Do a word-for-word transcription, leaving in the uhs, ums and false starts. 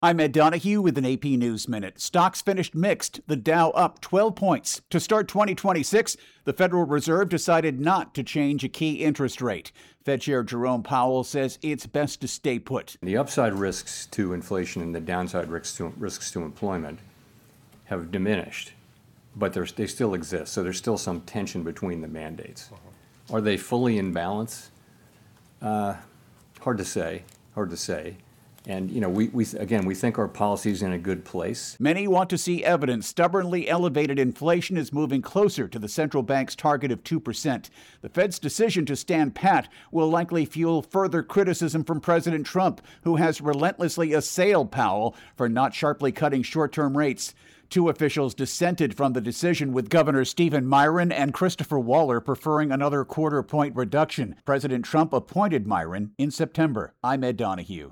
I'm Ed Donahue with an A P News Minute. Stocks finished mixed, the Dow up twelve points. To start twenty twenty-six, the Federal Reserve decided not to change a key interest rate. Fed Chair Jerome Powell says it's best to stay put. The upside risks to inflation and the downside risks to, risks to employment have diminished, but they still exist. So there's still some tension between the mandates. Uh-huh. Are they fully in balance? Uh, hard to say, hard to say. And, you know, we, we again, we think our policy is in a good place. Many want to see evidence stubbornly elevated inflation is moving closer to the central bank's target of two percent. The Fed's decision to stand pat will likely fuel further criticism from President Trump, who has relentlessly assailed Powell for not sharply cutting short-term rates. Two officials dissented from the decision, with Governor Stephen Miron and Christopher Waller preferring another quarter-point reduction. President Trump appointed Miron in September. I'm Ed Donahue.